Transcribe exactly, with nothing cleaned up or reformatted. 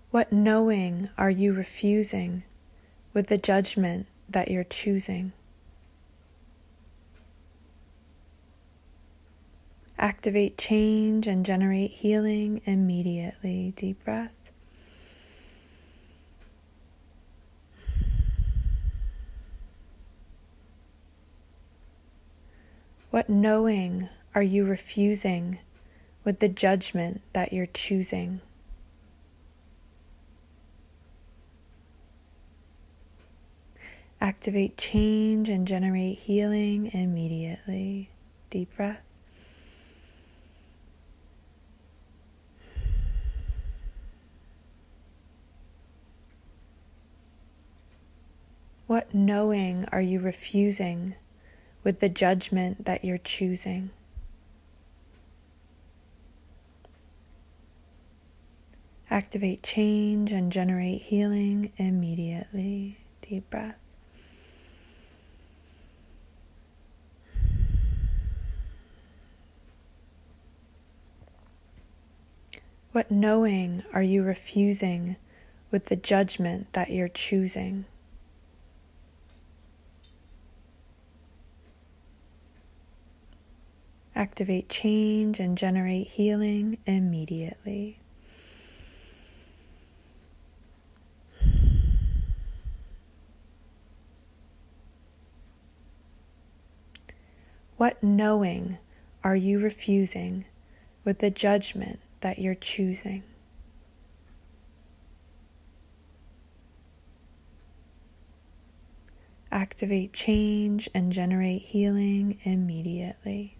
What knowing are you refusing with the judgment that you're choosing? Activate change and generate healing immediately. Deep breath. What knowing are you refusing with the judgment that you're choosing? Activate change and generate healing immediately. Deep breath. What knowing are you refusing with the judgment that you're choosing? Activate change and generate healing immediately. Deep breath. What knowing are you refusing with the judgment that you're choosing? Activate change and generate healing immediately. What knowing are you refusing with the judgment that you're choosing? Activate change and generate healing immediately.